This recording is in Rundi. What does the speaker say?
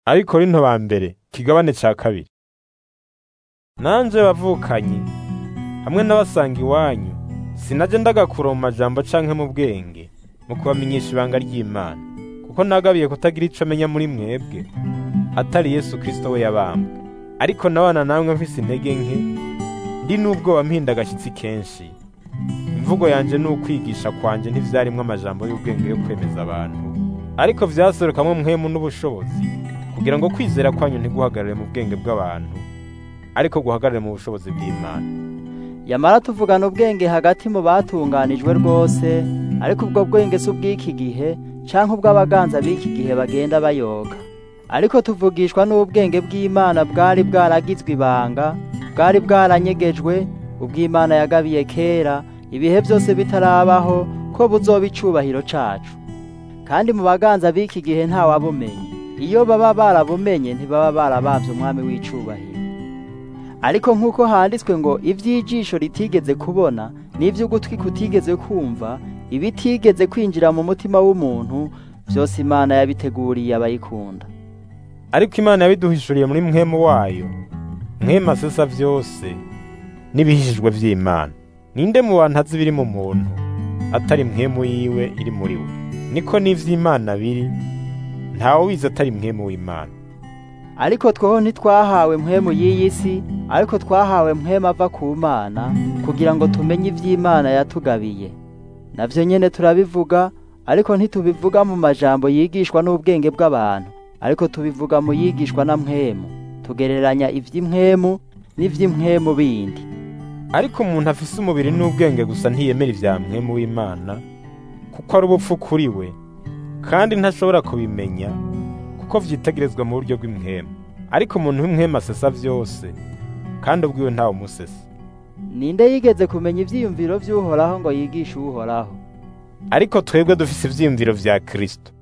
Abikorinto ba mbere kigabane ca 2. Nanje bavukanyi hamwe n'abasanga iwanyu sinaje ndagakura mu majambo canke mu bwenge mu kubamenyesha ibanga ry'Imana, kuko nagabiye kutagira ico menya muri mwebwe atari Yesu Kristo we yabambwe. Ariko nabana namwe mfise intege nke, ndi n'ubwoba mpinda agashitsi kenshi. Imvugo yanje n'ukwigisha kwanje ntivyarimwo amajambo y'ubwenge yo kwemeza abantu, ariko vyasohokamwo mpwemu n'ubushobozi, kugira ngo kwizera kwanyu ntiguhagarare mu bwenge bw'abantu, ariko guhagarare mu bushobozi bw'Imana. Yamara tuvugana ubwenge hagati mu batunganijwe rwose, ariko ubwo bwenge si ubw'iki gihe canke ubw'abaganza b'iki gihe bagenda bayoga. Ariko tuvugishwa n'ubwenge bw'Imana bwari bwaragizwe ibanga, bwari bwaranyegejwe, ubw'Imana yagabiye kera, ibihe byose bitarabaho, ko buzoba icubahiro cacu. Kandi mu baganza b'iki gihe nta wabumenye. Iyo baba barabumenye ntibaba barabavye umwami w'icubahiro. Ariko nk'uko handitswe ngo ivy'ijisho ritigeze kubona, n'ivy'ugutwi kutigeze kumva, ibitigeze kwinjira mu mutima w'umuntu, vyose Imana yabiteguriye abayikunda. Ariko Imana yabiduhishuriye muri mpwemu wayo, mwema sesa vyose n'ibihishijwe vy'Imana. Ninde mu bantu azi biri mu muntu atari mpwemu yiwe iri muri we? Niko n'ivy'Imana biri, ntawe wize atari mpwemu w'Imana. Ariko twoho ntitwahawe mpwemu y'iyi si, ariko twahawe mpwemu ava ku Mana, kugira ngo tumenye ivy'Imana yatugabiye. Navyo nyene turabivuga, ariko ntitubivuga mu majambo yigishwa n'ubwenge bw'abantu, ariko tubivuga mu yigishwa na mpwemu, tugereranya ivy'impwemu n'ivy'impwemu bindi. Ariko umuntu afise umubiri n'ubwenge gusa ntiyemera ivya mpwemu w'Imana, kuko ari ubupfu kuri we, kandi ntashobora kubimenya, kuko vyitegerezwa mu buryo bw'impwemu. Ariko umuntu w'impwemu asesa vyose, kandi ubwiwe ntawe umusesa. Ninde yigeze kumenya ivyiyumviro vy'Uhoraho ngo yigishe Uhoraho? Ariko twebwe dufise ivyiyumviro vya Kristo.